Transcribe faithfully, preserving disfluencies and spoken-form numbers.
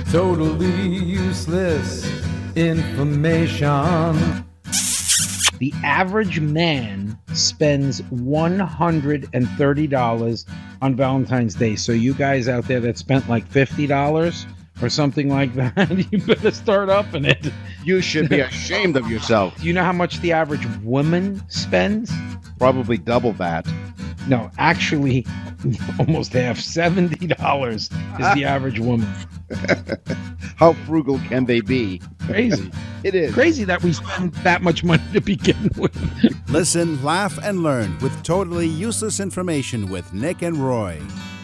Totally useless information. The average man spends one hundred thirty dollars on Valentine's Day. So you guys out there that spent like fifty dollars or something like that, you better start upping it. You should be ashamed of yourself. Do you know how much the average woman spends? Probably double that. No, actually, almost half. seventy dollars is the average woman. How frugal can they be? Crazy. It is. Crazy that we spend that much money to begin with. Listen, laugh, and learn with totally useless information with Nick and Roy.